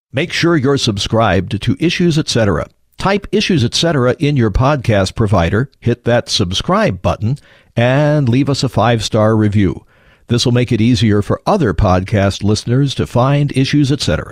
Make sure you're subscribed to Issues Etc. Type Issues Etc. in your podcast provider, hit that subscribe button, and leave us a 5-star review. This will make it easier for other podcast listeners to find Issues Etc.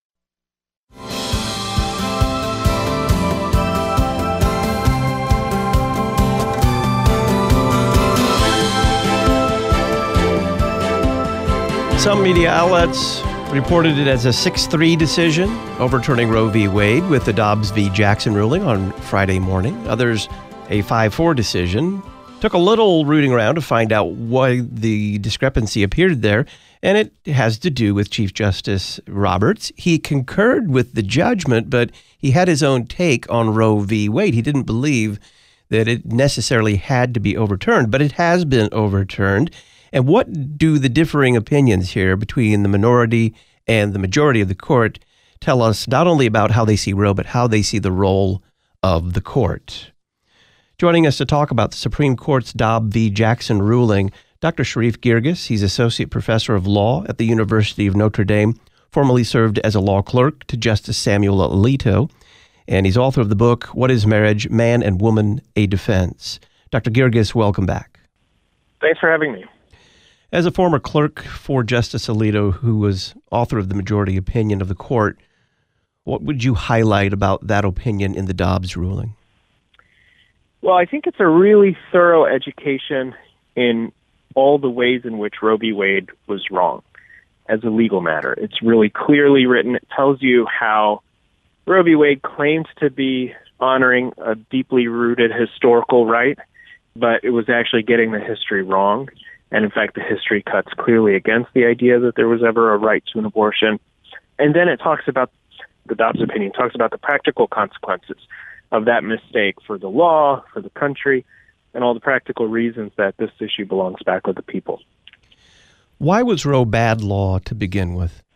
Some media outlets reported it as a 6-3 decision, overturning Roe v. Wade with the Dobbs v. Jackson ruling on Friday morning. Others, a 5-4 decision. Took a little rooting around to find out why the discrepancy appeared there, and it has to do with Chief Justice Roberts. He concurred with the judgment, but he had his own take on Roe v. Wade. He didn't believe that it necessarily had to be overturned, but it has been overturned. And what do the differing opinions here between the minority and the majority of the court tell us not only about how they see Roe, but how they see the role of the court? Joining us to talk about the Supreme Court's Dobbs v. Jackson ruling, Dr. Sharif Girgis. He's Associate Professor of Law at the University of Notre Dame, formerly served as a law clerk to Justice Samuel Alito, and he's author of the book, What is Marriage? Man and Woman, a Defense. Dr. Girgis, welcome back. Thanks for having me. As a former clerk for Justice Alito, who was author of the majority opinion of the court, what would you highlight about that opinion in the Dobbs ruling? Well, I think it's a really thorough education in all the ways in which Roe v. Wade was wrong as a legal matter. It's really clearly written. It tells you how Roe v. Wade claimed to be honoring a deeply rooted historical right, but it was actually getting the history wrong. And in fact, the history cuts clearly against the idea that there was ever a right to an abortion. And then it talks about, the Dobbs opinion talks about the practical consequences of that mistake for the law, for the country, and all the practical reasons that this issue belongs back with the people. Why was Roe bad law to begin with?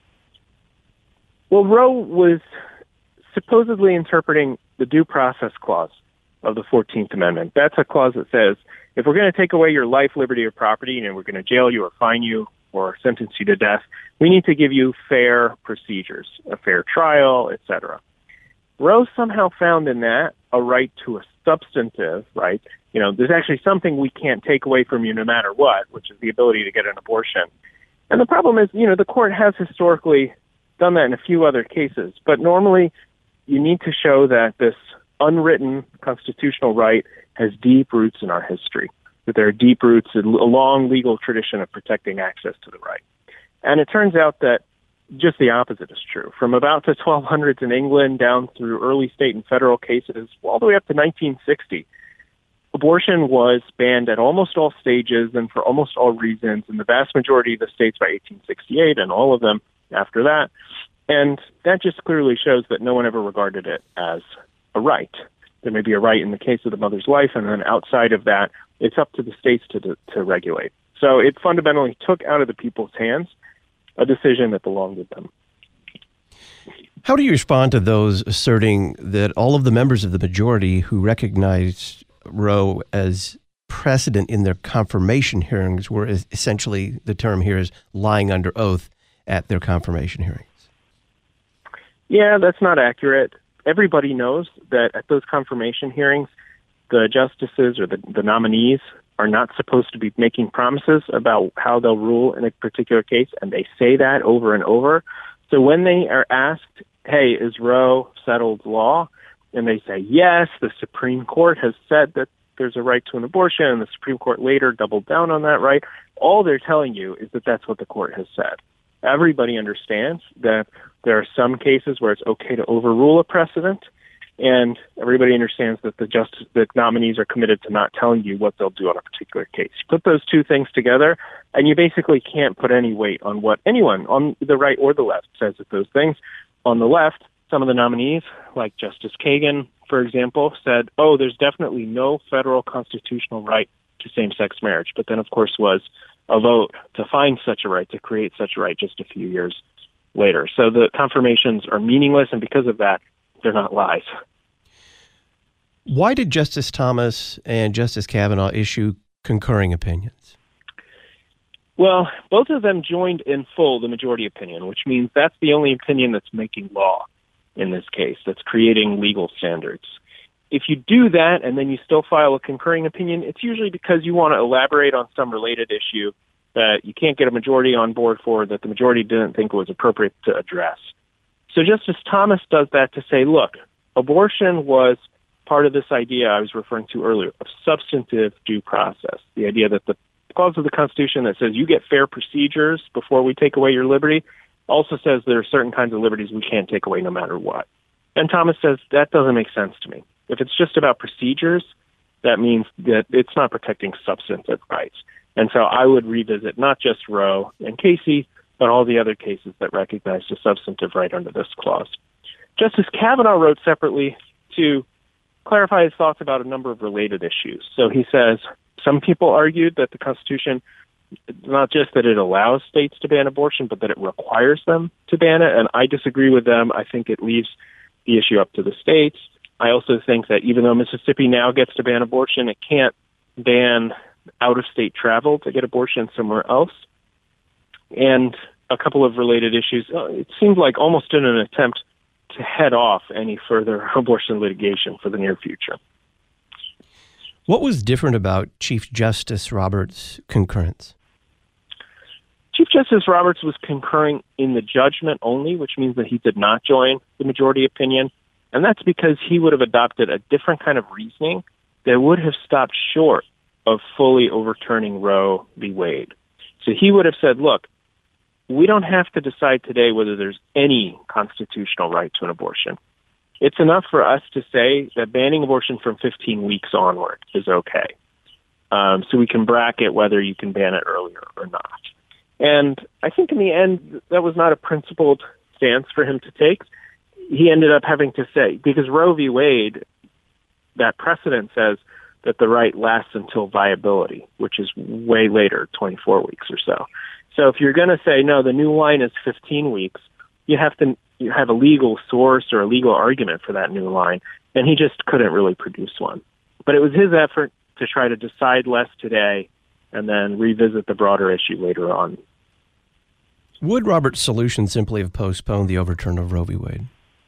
Well, Roe was supposedly interpreting the Due Process Clause of the 14th Amendment. That's a clause that says, if we're going to take away your life, liberty, or property, and we're going to jail you or fine you or sentence you to death, we need to give you fair procedures, a fair trial, etc. Roe somehow found in that a right to a substantive right. You know, there's actually something we can't take away from you no matter what, which is the ability to get an abortion. And the problem is, the court has historically done that in a few other cases, but normally you need to show that this unwritten constitutional right has deep roots in our history, that there are deep roots in a long legal tradition of protecting access to the right. And it turns out that just the opposite is true. From about the 1200s in England down through early state and federal cases, all the way up to 1960, abortion was banned at almost all stages and for almost all reasons in the vast majority of the states by 1868 and all of them after that. And that just clearly shows that no one ever regarded it as a right. There may be a right in the case of the mother's life, and then outside of that, it's up to the states to regulate. So it fundamentally took out of the people's hands a decision that belonged with them. How do you respond to those asserting that all of the members of the majority who recognized Roe as precedent in their confirmation hearings were essentially, the term here is lying under oath at their confirmation hearings? Yeah, that's not accurate. Everybody knows that at those confirmation hearings, the justices or the nominees are not supposed to be making promises about how they'll rule in a particular case, and they say that over and over. So when they are asked, hey, is Roe settled law? And they say, yes, the Supreme Court has said that there's a right to an abortion, and the Supreme Court later doubled down on that right. All they're telling you is that that's what the court has said. Everybody understands that there are some cases where it's okay to overrule a precedent, and everybody understands that the nominees are committed to not telling you what they'll do on a particular case. You put those two things together, and you basically can't put any weight on what anyone on the right or the left says of those things. On the left, some of the nominees, like Justice Kagan, for example, said, there's definitely no federal constitutional right to same-sex marriage, but then, of course, was a vote to find such a right, to create such a right just a few years later. So the confirmations are meaningless, and because of that, they're not lies. Why did Justice Thomas and Justice Kavanaugh issue concurring opinions? Well, both of them joined in full the majority opinion, which means that's the only opinion that's making law in this case, that's creating legal standards. If you do that and then you still file a concurring opinion, it's usually because you want to elaborate on some related issue that you can't get a majority on board for, that the majority didn't think was appropriate to address. So Justice Thomas does that to say, look, abortion was part of this idea I was referring to earlier of substantive due process, the idea that the clause of the Constitution that says you get fair procedures before we take away your liberty also says there are certain kinds of liberties we can't take away no matter what. And Thomas says that doesn't make sense to me. If it's just about procedures, that means that it's not protecting substantive rights. And so I would revisit not just Roe and Casey, but all the other cases that recognize the substantive right under this clause. Justice Kavanaugh wrote separately to clarify his thoughts about a number of related issues. So he says some people argued that the Constitution, not just that it allows states to ban abortion, but that it requires them to ban it. And I disagree with them. I think it leaves the issue up to the states. I also think that even though Mississippi now gets to ban abortion, it can't ban out-of-state travel to get abortion somewhere else. And a couple of related issues. It seems like almost in an attempt to head off any further abortion litigation for the near future. What was different about Chief Justice Roberts' concurrence? Chief Justice Roberts was concurring in the judgment only, which means that he did not join the majority opinion. And that's because he would have adopted a different kind of reasoning that would have stopped short of fully overturning Roe v. Wade. So he would have said, look, we don't have to decide today whether there's any constitutional right to an abortion. It's enough for us to say that banning abortion from 15 weeks onward is okay. So we can bracket whether you can ban it earlier or not. And I think in the end, that was not a principled stance for him to take. He ended up having to say, because Roe v. Wade, that precedent says that the right lasts until viability, which is way later, 24 weeks or so. So if you're going to say, no, the new line is 15 weeks, you have to have a legal source or a legal argument for that new line, and he just couldn't really produce one. But it was his effort to try to decide less today and then revisit the broader issue later on. Would Roberts' solution simply have postponed the overturn of Roe v. Wade?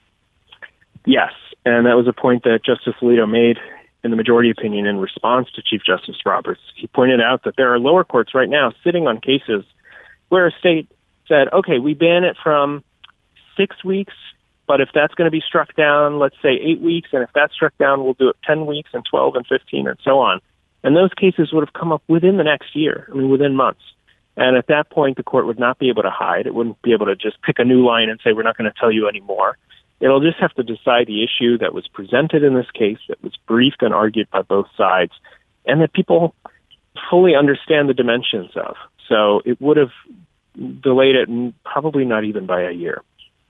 Yes, and that was a point that Justice Alito made in the majority opinion in response to Chief Justice Roberts. He pointed out that there are lower courts right now sitting on cases where a state said, okay, we ban it from 6 weeks, but if that's going to be struck down, let's say 8 weeks, and if that's struck down, we'll do it 10 weeks and 12 and 15 and so on. And those cases would have come up within the next year, within months. And at that point, the court would not be able to hide. It wouldn't be able to just pick a new line and say, we're not going to tell you anymore. It'll just have to decide the issue that was presented in this case, that was briefed and argued by both sides, and that people fully understand the dimensions of. So it would have delayed it, probably not even by a year.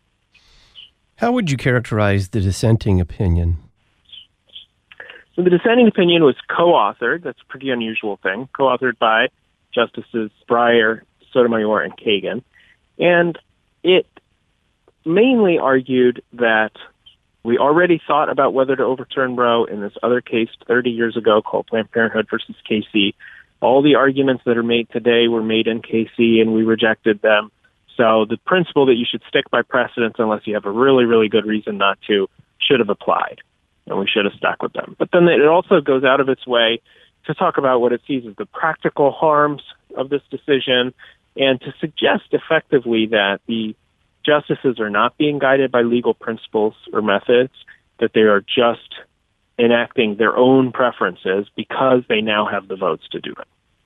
How would you characterize the dissenting opinion? So the dissenting opinion was co-authored. That's a pretty unusual thing. Co-authored by Justices Breyer, Sotomayor, and Kagan. And it mainly argued that we already thought about whether to overturn Roe in this other case 30 years ago called Planned Parenthood versus Casey. All the arguments that are made today were made in Casey, and we rejected them. So the principle that you should stick by precedents unless you have a really, really good reason not to should have applied, and we should have stuck with them. But then it also goes out of its way to talk about what it sees as the practical harms of this decision and to suggest effectively that the justices are not being guided by legal principles or methods, that they are just enacting their own preferences because they now have the votes to do it.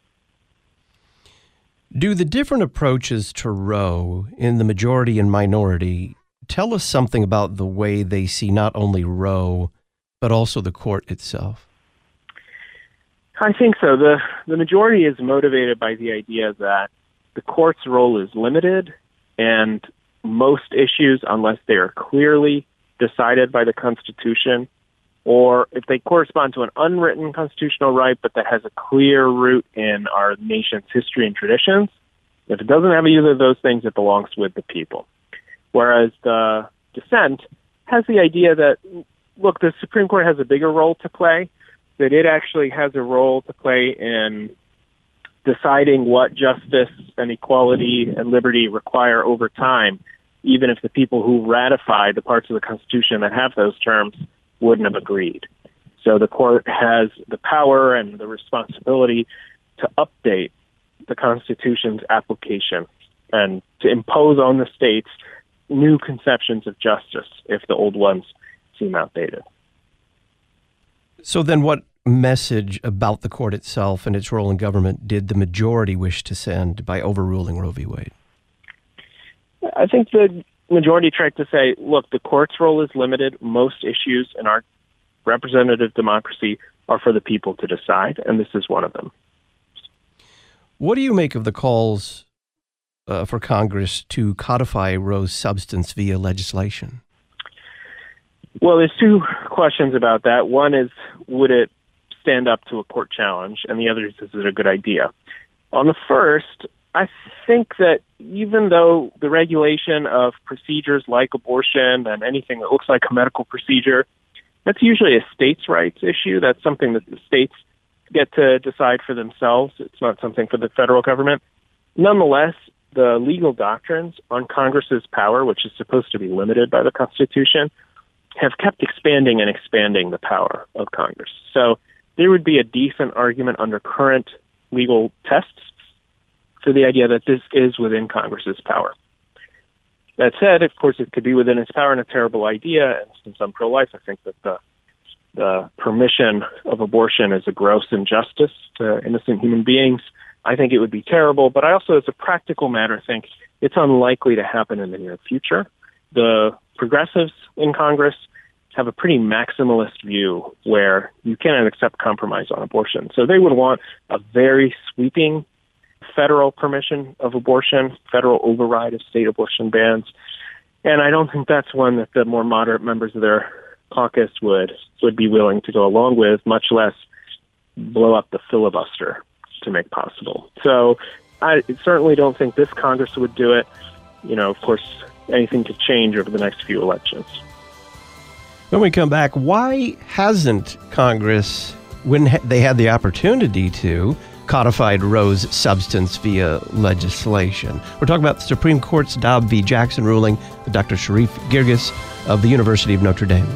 Do the different approaches to Roe in the majority and minority tell us something about the way they see not only Roe, but also the court itself? I think so. The majority is motivated by the idea that the court's role is limited, and most issues, unless they are clearly decided by the Constitution, or if they correspond to an unwritten constitutional right, but that has a clear root in our nation's history and traditions, if it doesn't have either of those things, it belongs with the people. Whereas the dissent has the idea that, look, the Supreme Court has a bigger role to play, that it actually has a role to play in deciding what justice and equality and liberty require over time, even if the people who ratified the parts of the Constitution that have those terms wouldn't have agreed. So the court has the power and the responsibility to update the Constitution's application and to impose on the states new conceptions of justice if the old ones seem outdated. So then what message about the court itself and its role in government did the majority wish to send by overruling Roe v. Wade? I think the majority tried to say, look, the court's role is limited. Most issues in our representative democracy are for the people to decide, and this is one of them. What do you make of the calls for Congress to codify Roe's substance via legislation? Well, there's two questions about that. One is, would it stand up to a court challenge? And the other is it a good idea? On the first, I think that even though the regulation of procedures like abortion and anything that looks like a medical procedure, that's usually a states' rights issue. That's something that the states get to decide for themselves. It's not something for the federal government. Nonetheless, the legal doctrines on Congress's power, which is supposed to be limited by the Constitution, have kept expanding and expanding the power of Congress. So there would be a decent argument under current legal tests for the idea that this is within Congress's power. That said, of course, it could be within its power and a terrible idea. And since I'm pro-life, I think that the permission of abortion is a gross injustice to innocent human beings. I think it would be terrible. But I also, as a practical matter, think it's unlikely to happen in the near future. The progressives in Congress have a pretty maximalist view where you cannot accept compromise on abortion. So they would want a very sweeping federal permission of abortion, federal override of state abortion bans. And I don't think that's one that the more moderate members of their caucus would be willing to go along with, much less blow up the filibuster to make possible. So I certainly don't think this Congress would do it. You know, of course, anything could change over the next few elections. When we come back, why hasn't Congress, when they had the opportunity to, codified Roe's substance via legislation? We're talking about the Supreme Court's Dobbs v. Jackson ruling with Dr. Sharif Girgis of the University of Notre Dame.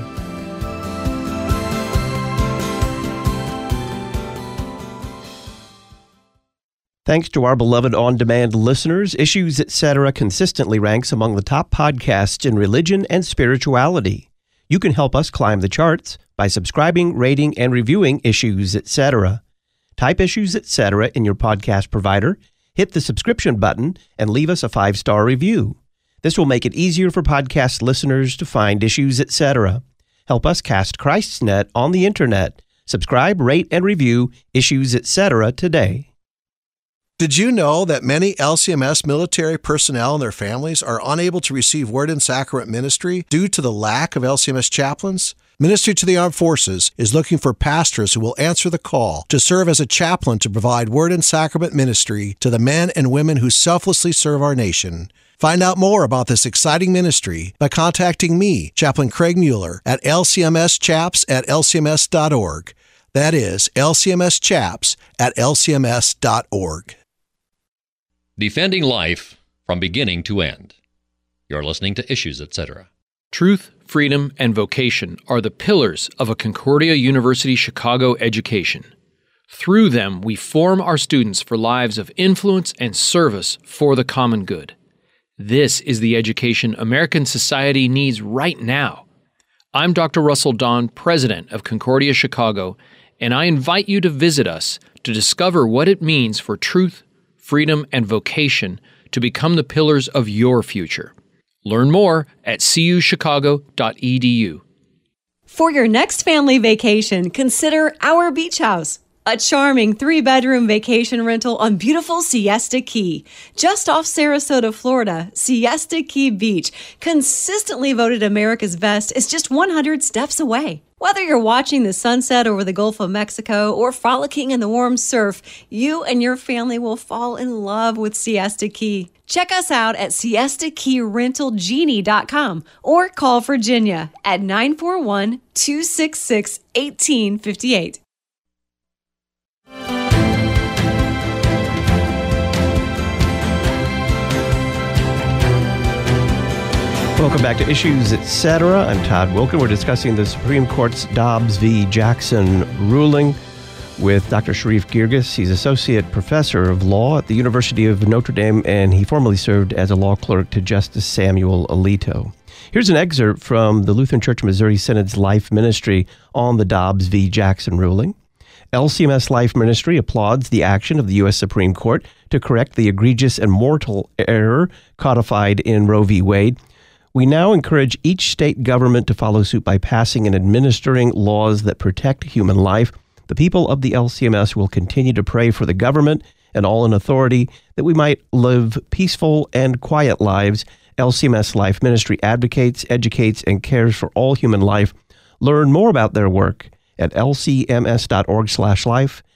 Thanks to our beloved on-demand listeners, Issues Etc. consistently ranks among the top podcasts in religion and spirituality. You can help us climb the charts by subscribing, rating, and reviewing Issues Etc. Type Issues Etc. in your podcast provider, hit the subscription button, and leave us a 5-star review. This will make it easier for podcast listeners to find Issues Etc. Help us cast Christ's net on the internet. Subscribe, rate, and review Issues Etc. today. Did you know that many LCMS military personnel and their families are unable to receive Word and Sacrament ministry due to the lack of LCMS chaplains? Ministry to the Armed Forces is looking for pastors who will answer the call to serve as a chaplain to provide Word and Sacrament ministry to the men and women who selflessly serve our nation. Find out more about this exciting ministry by contacting me, Chaplain Craig Mueller, at lcmschaps@lcms.org. That is lcmschaps@lcms.org. Defending life from beginning to end. You're listening to Issues, Etc. Truth, freedom, and vocation are the pillars of a Concordia University Chicago education. Through them, we form our students for lives of influence and service for the common good. This is the education American society needs right now. I'm Dr. Russell Don, president of Concordia Chicago, and I invite you to visit us to discover what it means for truth, freedom, and vocation to become the pillars of your future. Learn more at cuchicago.edu. For your next family vacation, consider our beach house. A charming 3-bedroom vacation rental on beautiful Siesta Key. Just off Sarasota, Florida, Siesta Key Beach, consistently voted America's best, is just 100 steps away. Whether you're watching the sunset over the Gulf of Mexico or frolicking in the warm surf, you and your family will fall in love with Siesta Key. Check us out at siestakeyrentalgenie.com or call Virginia at 941-266-1858. Welcome back to Issues, Etc. I'm Todd Wilken. We're discussing the Supreme Court's Dobbs v. Jackson ruling with Dr. Sharif Girgis. He's Associate Professor of Law at the University of Notre Dame, and he formerly served as a law clerk to Justice Samuel Alito. Here's an excerpt from the Lutheran Church of Missouri Synod's Life Ministry on the Dobbs v. Jackson ruling. LCMS Life Ministry applauds the action of the U.S. Supreme Court to correct the egregious and mortal error codified in Roe v. Wade. We now encourage each state government to follow suit by passing and administering laws that protect human life. The people of the LCMS will continue to pray for the government and all in authority that we might live peaceful and quiet lives. LCMS Life Ministry advocates, educates, and cares for all human life. Learn more about their work at lcms.org/life,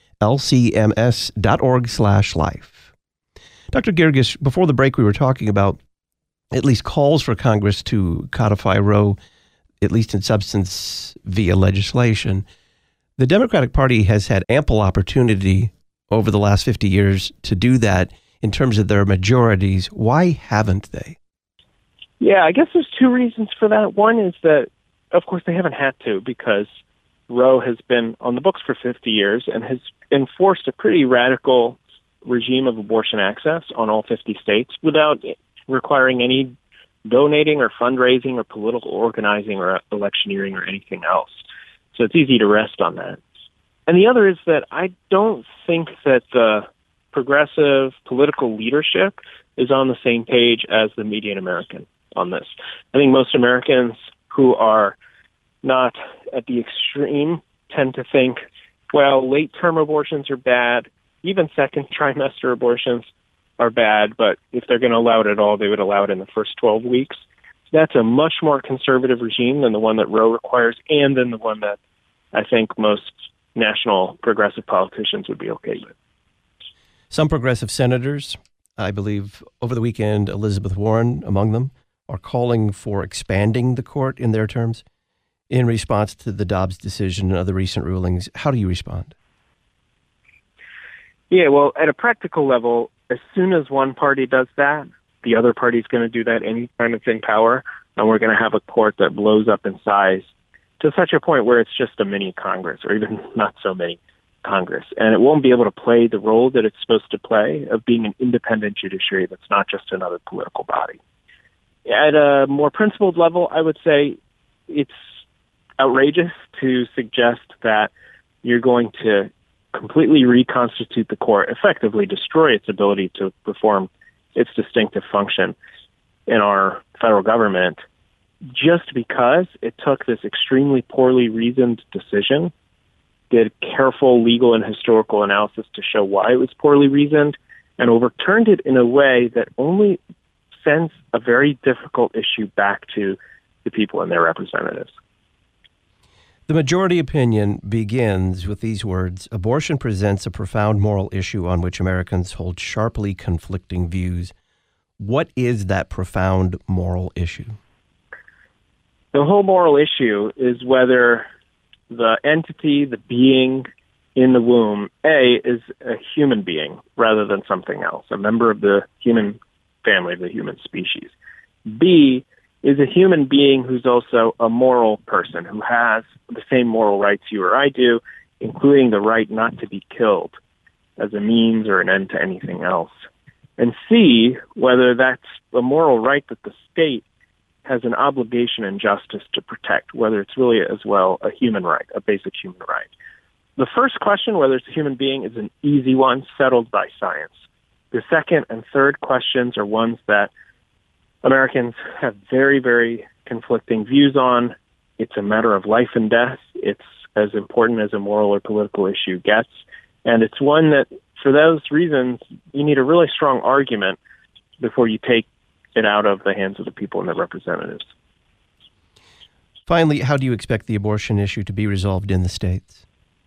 lcms.org/life. Dr. Girgis, before the break we were talking about at least calls for Congress to codify Roe, at least in substance, via legislation. The Democratic Party has had ample opportunity over the last 50 years to do that in terms of their majorities. Why haven't they? Yeah, I guess there's two reasons for that. One is that, of course, they haven't had to because Roe has been on the books for 50 years and has enforced a pretty radical regime of abortion access on all 50 states without requiring any donating or fundraising or political organizing or electioneering or anything else. So it's easy to rest on that. And the other is that I don't think that the progressive political leadership is on the same page as the median American on this. I think most Americans who are not at the extreme tend to think, well, late-term abortions are bad, even second trimester abortions are bad, but if they're going to allow it at all, they would allow it in the first 12 weeks. That's a much more conservative regime than the one that Roe requires and than the one that I think most national progressive politicians would be okay with. Some progressive senators, I believe over the weekend, Elizabeth Warren among them, are calling for expanding the court in their terms in response to the Dobbs decision and other recent rulings. How do you respond? Yeah, well, at a practical level, as soon as one party does that, the other party is going to do that anytime it's in power, and we're going to have a court that blows up in size to such a point where it's just a mini Congress, or even not so many Congress. And it won't be able to play the role that it's supposed to play of being an independent judiciary that's not just another political body. At a more principled level, I would say it's outrageous to suggest that you're going to completely reconstitute the court, effectively destroy its ability to perform its distinctive function in our federal government, just because it took this extremely poorly reasoned decision, did careful legal and historical analysis to show why it was poorly reasoned, and overturned it in a way that only sends a very difficult issue back to the people and their representatives. The majority opinion begins with these words: abortion presents a profound moral issue on which Americans hold sharply conflicting views. What is that profound moral issue? The whole moral issue is whether the entity, the being in the womb, A, is a human being rather than something else, a member of the human family, the human species. B, is a human being who's also a moral person, who has the same moral rights you or I do, including the right not to be killed as a means or an end to anything else. And C, whether that's a moral right that the state has an obligation and justice to protect, whether it's really as well a human right, a basic human right. The first question, whether it's a human being, is an easy one, settled by science. The second and third questions are ones that Americans have very, very conflicting views on. It's a matter of life and death. It's as important as a moral or political issue gets. And it's one that, for those reasons, you need a really strong argument before you take it out of the hands of the people and their representatives. Finally, how do you expect the abortion issue to be resolved in the states?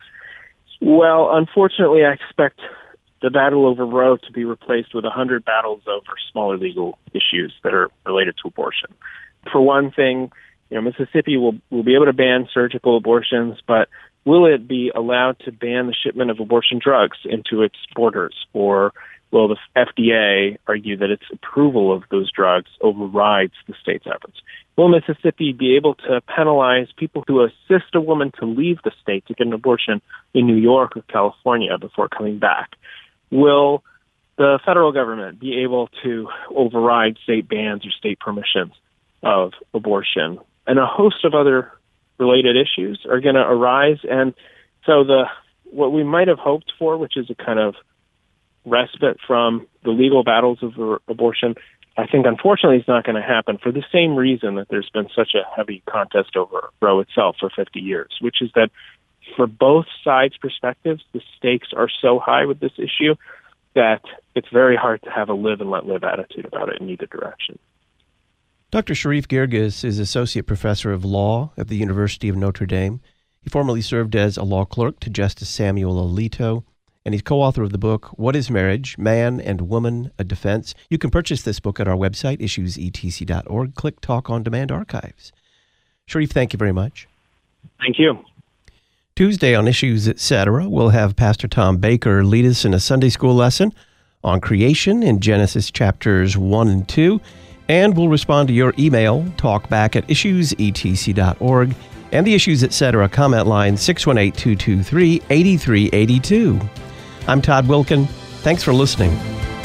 Well, unfortunately, I expect the battle over Roe to be replaced with 100 battles over smaller legal issues that are related to abortion. For one thing, Mississippi will be able to ban surgical abortions, but will it be allowed to ban the shipment of abortion drugs into its borders? Or will the FDA argue that its approval of those drugs overrides the state's efforts? Will Mississippi be able to penalize people who assist a woman to leave the state to get an abortion in New York or California before coming back? Will the federal government be able to override state bans or state permissions of abortion? And a host of other related issues are going to arise. And so what we might have hoped for, which is a kind of respite from the legal battles of abortion, I think unfortunately is not going to happen for the same reason that there's been such a heavy contest over Roe itself for 50 years, which is that for both sides' perspectives, the stakes are so high with this issue that it's very hard to have a live and let live attitude about it in either direction. Dr. Sharif Girgis is Associate Professor of Law at the University of Notre Dame. He formerly served as a law clerk to Justice Samuel Alito, and he's co-author of the book, What is Marriage? Man and Woman, a Defense. You can purchase this book at our website, issuesetc.org. Click Talk on Demand Archives. Sharif, thank you very much. Thank you. Tuesday on Issues Etc., we'll have Pastor Tom Baker lead us in a Sunday school lesson on creation in Genesis chapters 1 and 2, and we'll respond to your email, talkback@issuesetc.org, and the Issues Etc. comment line 618-223-8382. I'm Todd Wilken. Thanks for listening.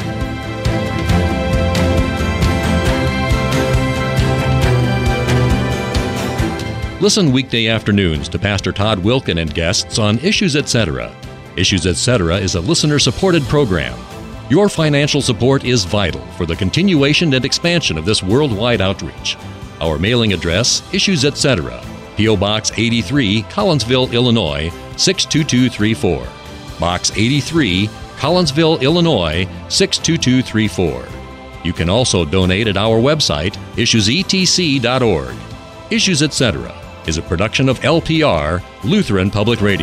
Listen weekday afternoons to Pastor Todd Wilken and guests on Issues Etc. Issues Etc. is a listener-supported program. Your financial support is vital for the continuation and expansion of this worldwide outreach. Our mailing address, Issues Etc., P.O. Box 83, Collinsville, Illinois, 62234. Box 83, Collinsville, Illinois, 62234. You can also donate at our website, issuesetc.org. Issues Etc. is a production of LPR, Lutheran Public Radio.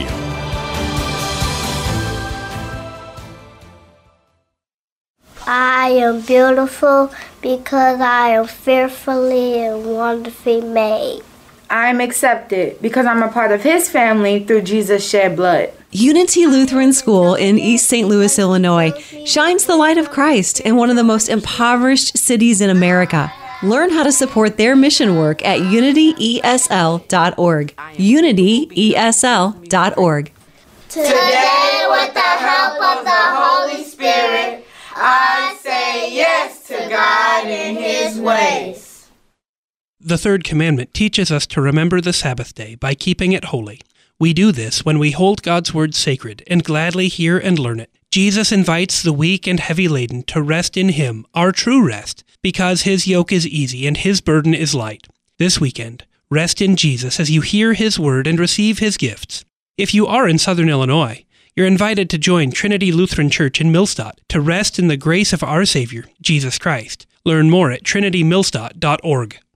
I am beautiful because I am fearfully and wonderfully made. I am accepted because I'm a part of His family through Jesus' shed blood. Unity Lutheran School in East St. Louis, Illinois, shines the light of Christ in one of the most impoverished cities in America. Learn how to support their mission work at unityesl.org. unityesl.org. Today, with the help of the Holy Spirit, I say yes to God and His ways. The third commandment teaches us to remember the Sabbath day by keeping it holy. We do this when we hold God's word sacred and gladly hear and learn it. Jesus invites the weak and heavy laden to rest in Him, our true rest, because His yoke is easy and His burden is light. This weekend, rest in Jesus as you hear His word and receive His gifts. If you are in Southern Illinois, you're invited to join Trinity Lutheran Church in Millstadt to rest in the grace of our Savior, Jesus Christ. Learn more at trinitymillstadt.org.